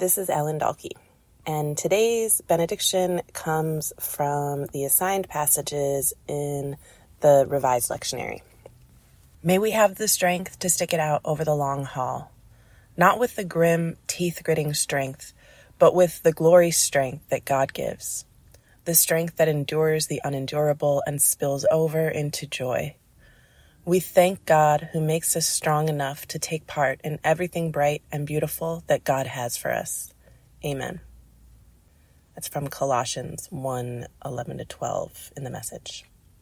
This is Ellen Dalkey, and today's benediction comes from the assigned passages in the Revised Lectionary. May we have the strength to stick it out over the long haul, not with the grim, teeth-gritting strength, but with the glory strength that God gives, the strength that endures the unendurable and spills over into joy. We thank God who makes us strong enough to take part in everything bright and beautiful that God has for us. Amen. That's from Colossians 1:11-12 in the Message.